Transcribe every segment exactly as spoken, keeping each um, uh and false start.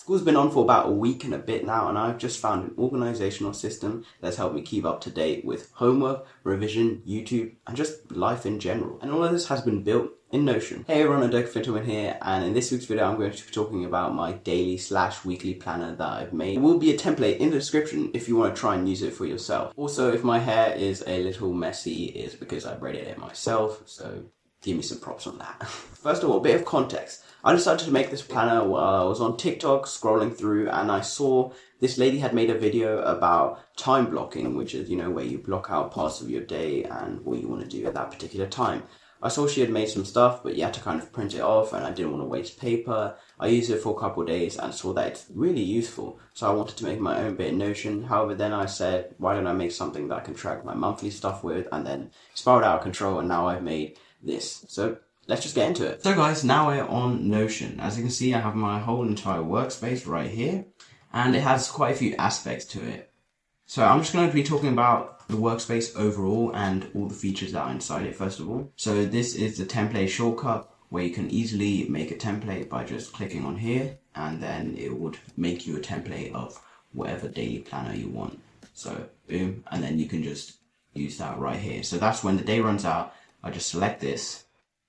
School's been on for about a week and a bit now, and I've just found an organizational system that's helped me keep up to date with homework, revision, YouTube, and just life in general. And all of this has been built in Notion. Hey everyone, Adoka Fintelman here, and in this week's video I'm going to be talking about my daily slash weekly planner that I've made. There will be a template in the description if you want to try and use it for yourself. Also, if my hair is a little messy, it's because I braided it myself, so give me some props on that. First of all, a bit of context. I decided to make this planner while I was on TikTok scrolling through, and I saw this lady had made a video about time blocking, which is, you know, where you block out parts of your day and what you want to do at that particular time. I saw she had made some stuff, but you had to kind of print it off, and I didn't want to waste paper. I used it for a couple of days and saw that it's really useful, so I wanted to make my own bit in Notion. However, then I said, why don't I make something that I can track my monthly stuff with, and then spiraled out of control, and now I've made this. So let's just get into it. So guys, now we're on Notion. As you can see, I have my whole entire workspace right here, and it has quite a few aspects to it. So I'm just going to be talking about the workspace overall and all the features that are inside it first of all. So this is the template shortcut, where you can easily make a template by just clicking on here, and then it would make you a template of whatever daily planner you want. So boom, and then you can just use that right here. So that's when the day runs out, I just select this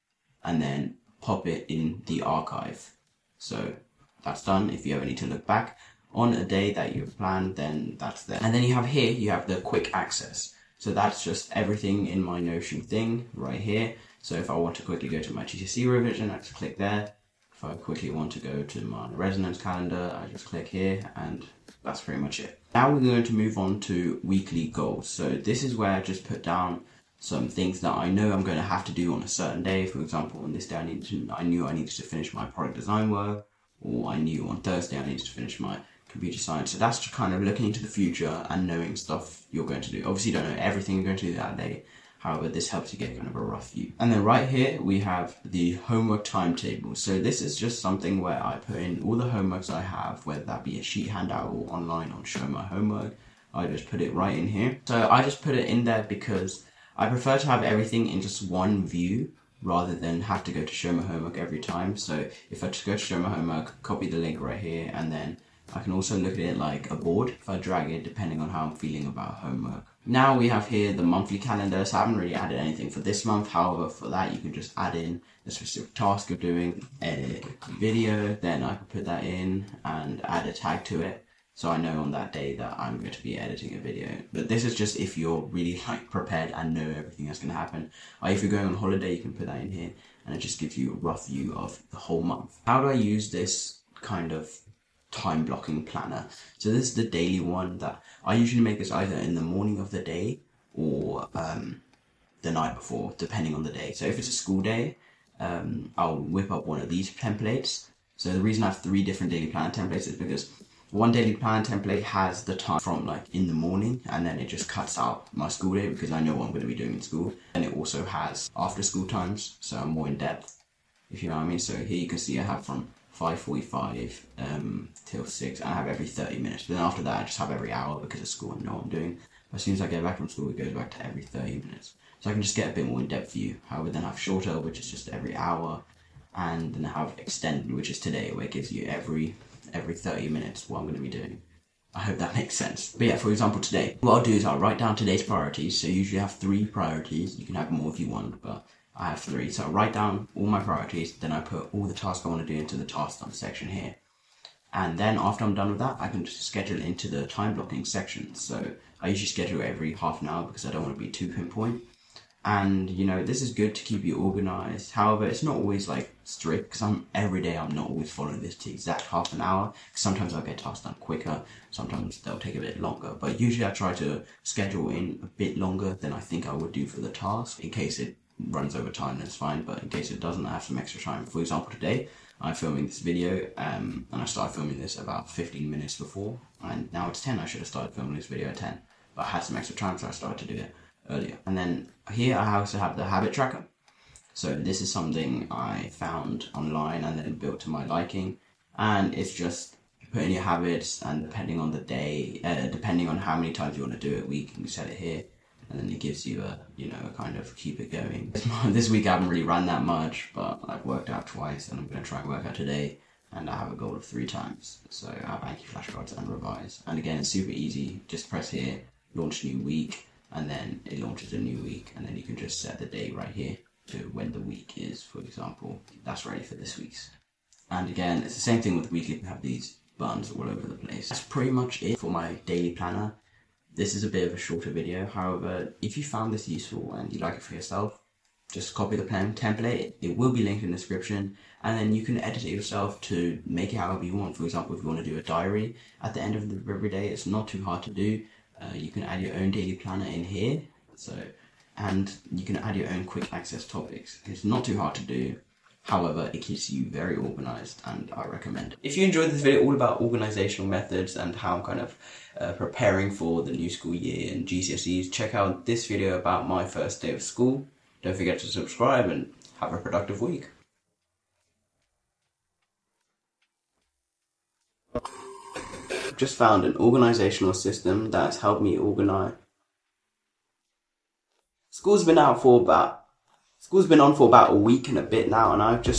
and then pop it in the archive. So that's done. If you ever need to look back on a day that you've planned, then that's there. And then you have here, you have the quick access. So that's just everything in my Notion thing right here. So if I want to quickly go to my G C S E revision, I just click there. If I quickly want to go to my resonance calendar, I just click here, and that's pretty much it. Now we're going to move on to weekly goals. So this is where I just put down some things that I know I'm going to have to do on a certain day. For example, on this day I needed to, I knew I needed to finish my product design work, or I knew on Thursday I needed to finish my computer science. So that's just kind of looking into the future and knowing stuff you're going to do. Obviously you don't know everything you're going to do that day. However, this helps you get kind of a rough view. And then right here we have the homework timetable. So this is just something where I put in all the homeworks I have, whether that be a sheet handout or online on Show My Homework. I just put it right in here. So I just put it in there because I prefer to have everything in just one view rather than have to go to Show My Homework every time. So if I just go to Show My Homework, copy the link right here, and then I can also look at it like a board if I drag it, depending on how I'm feeling about homework. Now we have here the monthly calendar. So I haven't really added anything for this month. However, for that you can just add in a specific task of doing, edit video, then I can put that in and add a tag to it. So I know on that day that I'm going to be editing a video. But this is just if you're really like prepared and know everything that's going to happen. Or if you're going on holiday, you can put that in here, and it just gives you a rough view of the whole month. How do I use this kind of time blocking planner? So this is the daily one that I usually make this either in the morning of the day or um, the night before, depending on the day. So if it's a school day, um, I'll whip up one of these templates. So the reason I have three different daily planner templates is because one daily plan template has the time from like in the morning, and then it just cuts out my school day because I know what I'm going to be doing in school. And it also has after school times, so I'm more in depth, if you know what I mean. So here you can see I have from five forty-five um, till six, and I have every thirty minutes. But then after that I just have every hour because of school and know what I'm doing. As soon as I get back from school, it goes back to every thirty minutes. So I can just get a bit more in depth view. However, then I have shorter, which is just every hour, and then I have extended, which is today, where it gives you every every thirty minutes what I'm going to be doing. I hope that makes sense. But yeah, for example today, what I'll do is I'll write down today's priorities. So you usually have three priorities. You can have more if you want, but I have three. So I'll write down all my priorities, then I put all the tasks I want to do into the task done section here. And then after I'm done with that, I can just schedule it into the time blocking section. So I usually schedule it every half an hour because I don't want to be too pinpoint. And, you know, this is good to keep you organized. However, it's not always like strict, because I'm every day I'm not always following this to exact half an hour. Sometimes I'll get tasks done quicker, sometimes they'll take a bit longer. But usually I try to schedule in a bit longer than I think I would do for the task. In case it runs over time, that's fine. But in case it doesn't, I have some extra time. For example, today I'm filming this video, um, and I started filming this about fifteen minutes before. And now it's ten, I should have started filming this video at ten. But I had some extra time, so I started to do it earlier. And then here I also have the habit tracker. So this is something I found online and then built to my liking, and it's just put in your habits, and depending on the day, uh, depending on how many times you want to do it a week, you can set it here, and then it gives you a, you know, a kind of keep it going. This week I haven't really run that much, but I've worked out twice, and I'm going to try and work out today. and I have a goal of three times. So I have Anki flashcards and revise. And again, it's super easy. Just press here, launch new week, and then it launches a new week, and then you can just set the date right here to when the week is. For example, that's ready for this week's. And again, it's the same thing with weekly. We have these buttons all over the place. That's pretty much it for my daily planner. This is a bit of a shorter video. However, if you found this useful and you like it for yourself, just copy the plan template. It will be linked in the description, and then you can edit it yourself to make it however you want. For example, if you want to do a diary at the end of the, every day, it's not too hard to do. Uh, you can add your own daily planner in here. So, and you can add your own quick access topics. It's not too hard to do. However, it keeps you very organized, and I recommend it. If you enjoyed this video all about organizational methods and how I'm kind of uh, preparing for the new school year and G C S Es, check out this video about my first day of school. Don't forget to subscribe and have a productive week. I've just found an organizational system that has helped me organize. School's been out for about School's been on for about a week and a bit now, and I've just